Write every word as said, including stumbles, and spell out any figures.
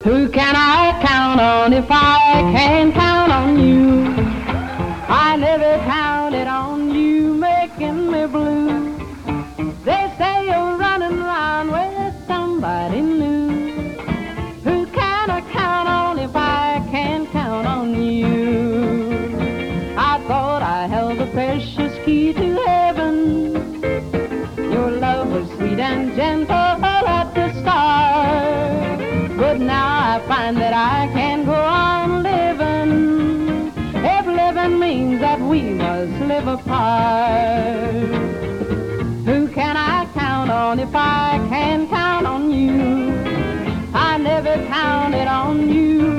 Who can I count on if I can't count on you? I never counted on you making me blue. They say you're running around with somebody new. Who can I count on if I can't count on you? I thought I held the precious key to heaven. Your love was sweet and gentle at the start, but now I find that I can't go on living if living means that we must live apart. Who can I count on if I can't count on you? I never counted on you